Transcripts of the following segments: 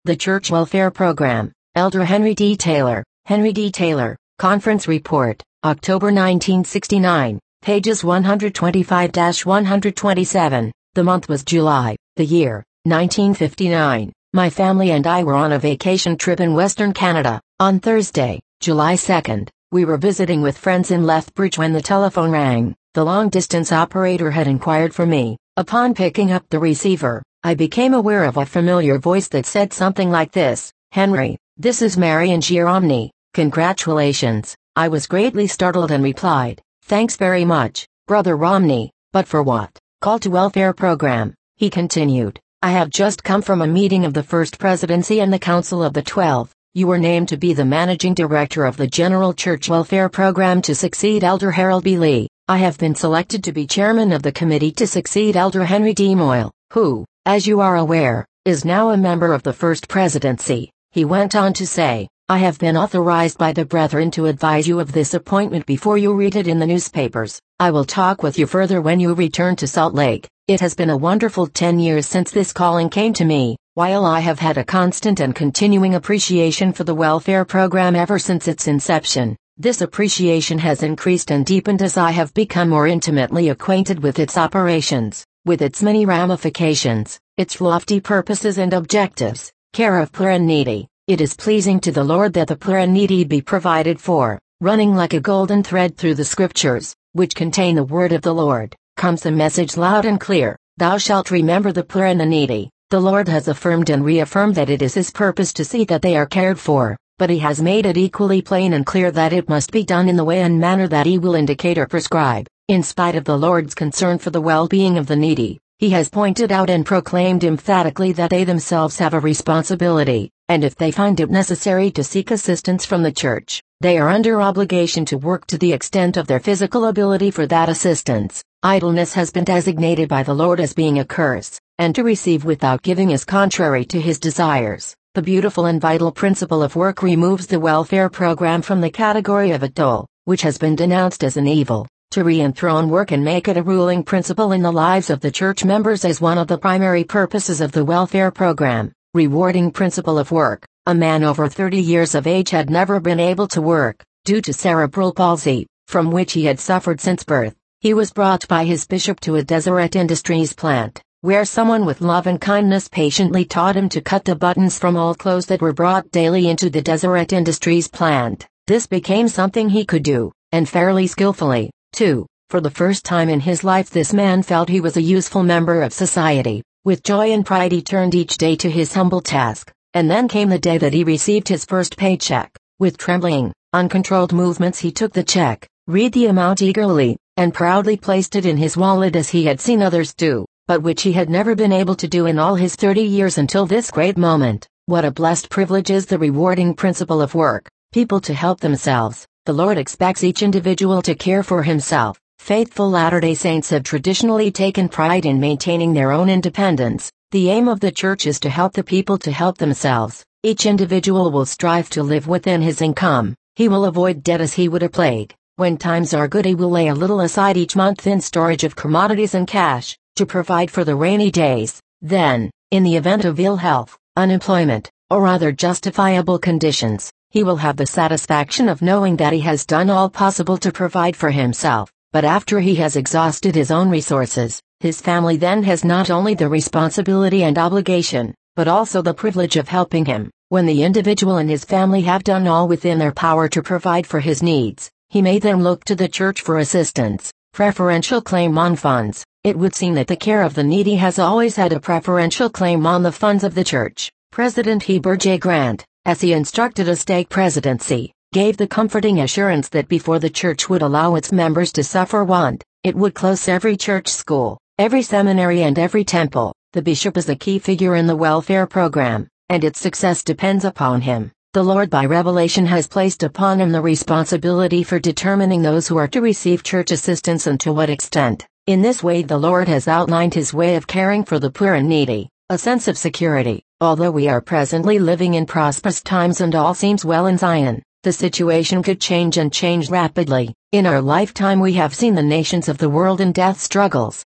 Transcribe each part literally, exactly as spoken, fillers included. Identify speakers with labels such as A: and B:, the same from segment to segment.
A: The Church Welfare Program, Elder Henry D. Taylor, Henry D. Taylor, Conference Report, October nineteen sixty-nine, pages one twenty-five to one twenty-seven. The month was July, the year, nineteen fifty-nine. My family and I were on a vacation trip in Western Canada. On Thursday, July second, we were visiting with friends in Lethbridge when the telephone rang. The long-distance operator had inquired for me. Upon picking up the receiver, I became aware of a familiar voice that said something like this: "Henry, this is Marion Gioromni. Congratulations." I was greatly startled and replied, "Thanks very much, Brother Romney, but for what?" "Call to welfare program," he continued. "I have just come from a meeting of the First Presidency and the Council of the Twelve. You were named to be the Managing Director of the General Church Welfare Program to succeed Elder Harold B. Lee. I have been selected to be Chairman of the committee to succeed Elder Henry D. Moyle, who, as you are aware, is now a member of the First Presidency." He went on to say, "I have been authorized by the brethren to advise you of this appointment before you read it in the newspapers. I will talk with you further when you return to Salt Lake. It has been a wonderful ten years since this calling came to me, while I have had a constant and continuing appreciation for the welfare program ever since its inception. This appreciation has increased and deepened as I have become more intimately acquainted with its operations, with its many ramifications, its lofty purposes and objectives. Care of poor and needy. It is pleasing to the Lord that the poor and needy be provided for. Running like a golden thread through the scriptures, which contain the word of the Lord, comes the message loud and clear: Thou shalt remember the poor and the needy. The Lord has affirmed and reaffirmed that it is His purpose to see that they are cared for, but He has made it equally plain and clear that it must be done in the way and manner that He will indicate or prescribe. In spite of the Lord's concern for the well-being of the needy, He has pointed out and proclaimed emphatically that they themselves have a responsibility, and if they find it necessary to seek assistance from the church, they are under obligation to work to the extent of their physical ability for that assistance. Idleness has been designated by the Lord as being a curse, and to receive without giving is contrary to His desires. The beautiful and vital principle of work removes the welfare program from the category of a dole, which has been denounced as an evil, to re-enthrone work and make it a ruling principle in the lives of the church members as one of the primary purposes of the welfare program. Rewarding principle of work. A man over thirty years of age had never been able to work, due to cerebral palsy, from which he had suffered since birth. He was brought by his bishop to a Deseret Industries plant, where someone with love and kindness patiently taught him to cut the buttons from all clothes that were brought daily into the Deseret Industries plant. This became something he could do, and fairly skillfully, too. For the first time in his life this man felt he was a useful member of society. With joy and pride he turned each day to his humble task, and then came the day that he received his first paycheck. With trembling, uncontrolled movements he took the check, read the amount eagerly, and proudly placed it in his wallet as he had seen others do, but which he had never been able to do in all his thirty years until this great moment. What a blessed privilege is the rewarding principle of work. People to help themselves. The Lord expects each individual to care for himself. Faithful Latter-day Saints have traditionally taken pride in maintaining their own independence. The aim of the church is to help the people to help themselves. Each individual will strive to live within his income. He will avoid debt as he would a plague. When times are good he will lay a little aside each month in storage of commodities and cash, to provide for the rainy days. Then, in the event of ill health, unemployment, or other justifiable conditions, he will have the satisfaction of knowing that he has done all possible to provide for himself. But after he has exhausted his own resources, his family then has not only the responsibility and obligation, but also the privilege of helping him. When the individual and his family have done all within their power to provide for his needs, he may then look to the church for assistance. Preferential claim on funds. It would seem that the care of the needy has always had a preferential claim on the funds of the church. President Heber J. Grant, as he instructed a stake presidency, gave the comforting assurance that before the church would allow its members to suffer want, it would close every church school, every seminary and every temple. The bishop is a key figure in the welfare program, and its success depends upon him. The Lord by revelation has placed upon him the responsibility for determining those who are to receive church assistance and to what extent. In this way the Lord has outlined His way of caring for the poor and needy, a sense of security. Although we are presently living in prosperous times and all seems well in Zion, the situation could change and change rapidly. In our lifetime we have seen the nations of the world in death struggles.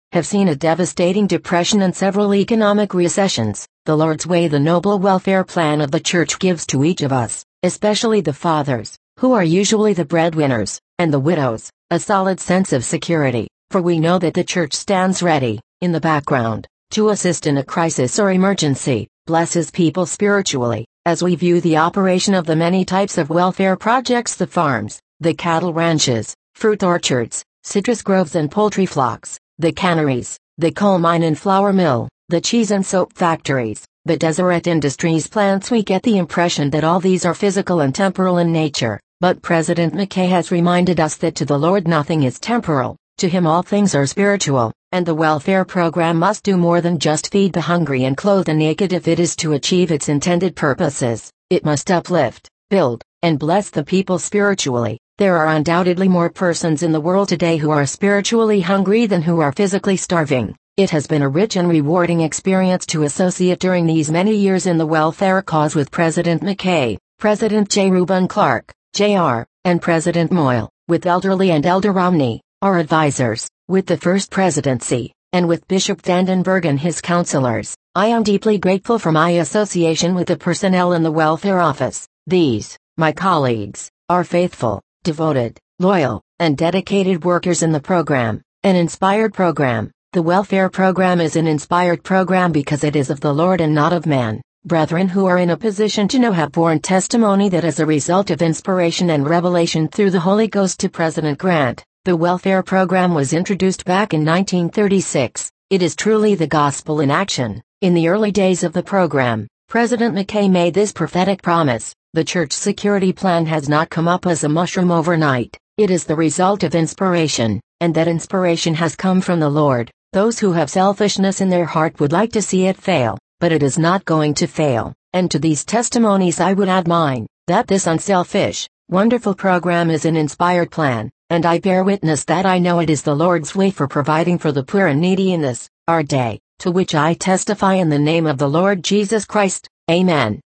A: have seen a devastating depression and several economic recessions. The Lord's Way, the noble welfare plan of the church, gives to each of us, especially the fathers, who are usually the breadwinners, and the widows, a solid sense of security, for we know that the church stands ready, in the background, to assist in a crisis or emergency, blesses people spiritually, as we view the operation of the many types of welfare projects: the farms, the cattle ranches, fruit orchards, citrus groves and poultry flocks, the canneries, the coal mine and flour mill, the cheese and soap factories, the Deseret Industries plants. We get the impression that all these are physical and temporal in nature, but President McKay has reminded us that to the Lord nothing is temporal, to Him all things are spiritual, and the welfare program must do more than just feed the hungry and clothe the naked. If it is to achieve its intended purposes, it must uplift, build, and bless the people spiritually. There are undoubtedly more persons in the world today who are spiritually hungry than who are physically starving. It has been a rich and rewarding experience to associate during these many years in the welfare cause with President McKay, President J. Reuben Clark, J R, and President Moyle, with Elder Lee and Elder Romney, our advisors, with the First Presidency, and with Bishop Vandenberg and his counselors. I am deeply grateful for my association with the personnel in the welfare office. These, my colleagues, are faithful, devoted, loyal, and dedicated workers in the program, an inspired program. The welfare program is an inspired program because it is of the Lord and not of man. Brethren who are in a position to know have borne testimony that as a result of inspiration and revelation through the Holy Ghost to President Grant, the welfare program was introduced back in nineteen thirty-six. It is truly the gospel in action. In the early days of the program, President McKay made this prophetic promise: the church security plan has not come up as a mushroom overnight. It is the result of inspiration, and that inspiration has come from the Lord. Those who have selfishness in their heart would like to see it fail, but it is not going to fail. And to these testimonies I would add mine, that this unselfish, wonderful program is an inspired plan, and I bear witness that I know it is the Lord's way for providing for the poor and needy in this, our day, to which I testify in the name of the Lord Jesus Christ. Amen.